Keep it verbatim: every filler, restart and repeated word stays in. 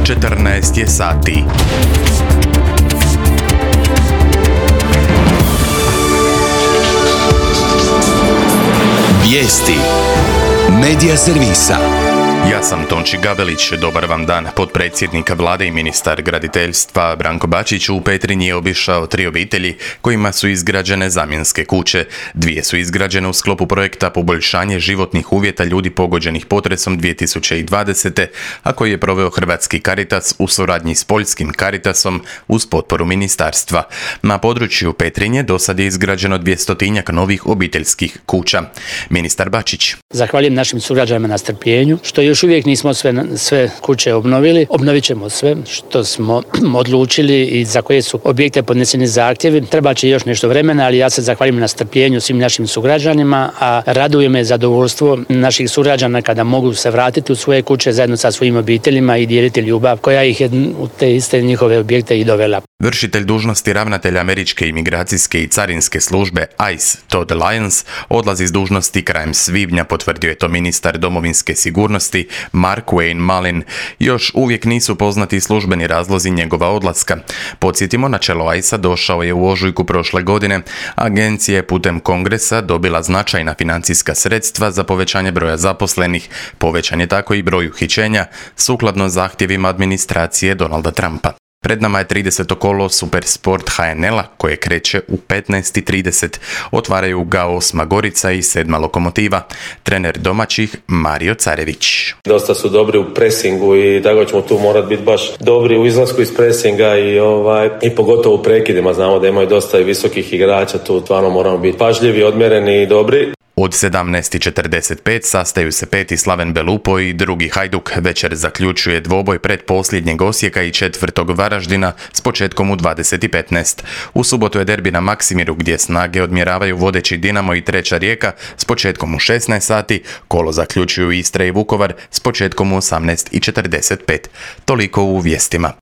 četrnaest je sati. Vijesti Medija servisa. Ja sam Tonči Gavelić, dobar vam dan. Potpredsjednik vlade i ministar graditeljstva Branko Bačić u Petrinji je obišao tri obitelji kojima su izgrađene zamjenske kuće. Dvije su izgrađene u sklopu projekta poboljšanje životnih uvjeta ljudi pogođenih potresom dvije tisuće dvadesete. a koji je proveo Hrvatski Caritas u suradnji s Poljskim Caritasom uz potporu ministarstva. Na području Petrinje do sad je izgrađeno dvjestotinjak novih obiteljskih kuća. Ministar Bačić: Zahvaljujem našim sugrađanima na strpljenju, što još uvijek nismo sve, sve kuće obnovili. Obnovit ćemo sve što smo odlučili i za koje su objekte podneseni zahtjevi. Treba će još nešto vremena, ali ja se zahvaljujem na strpljenju svim našim sugrađanima, a raduje me zadovoljstvo naših sugrađana kada mogu se vratiti u svoje kuće zajedno sa svojim obiteljima i dijeliti ljubav koja ih je u te iste njihove objekte i dovela. Vršitelj dužnosti ravnatelja Američke imigracijske i carinske službe I C E, Todd Lyons, odlazi s dužnosti krajem svibnja, potvrdio je to ministar domovinske sigurnosti Mark Wayne Mullin. Još uvijek nisu poznati službeni razlozi njegova odlaska. Podsjetimo, na čelo I C E došao je u ožujku prošle godine. Agencija je putem kongresa dobila značajna financijska sredstva za povećanje broja zaposlenih. Povećan je tako i broj uhićenja, sukladno zahtjevima administracije Donalda Trumpa. Pred nama je trideseto kolo Supersport H N L-a koje kreće u petnaest i trideset. Otvaraju ga osma Gorica i sedma Lokomotiva. Trener domaćih Mario Carević: Dosta su dobri u presingu i tako ćemo tu morati biti baš dobri u izlasku iz presinga i, ovaj, i pogotovo u prekidima. Znamo da imaju dosta i visokih igrača, tu stvarno moramo biti pažljivi, odmjereni i dobri. Od sedamnaest i četrdeset pet sastaju se peti Slaven Belupo i drugi Hajduk. Večer zaključuje dvoboj pred posljednjeg Osijeka i četvrtog Varaždina s početkom u dvadeset i petnaest. U subotu je derbi na Maksimiru gdje snage odmjeravaju vodeći Dinamo i treća Rijeka s početkom u šesnaest sati. Kolo zaključuju Istra i Vukovar s početkom u osamnaest i četrdeset pet. Toliko u vijestima.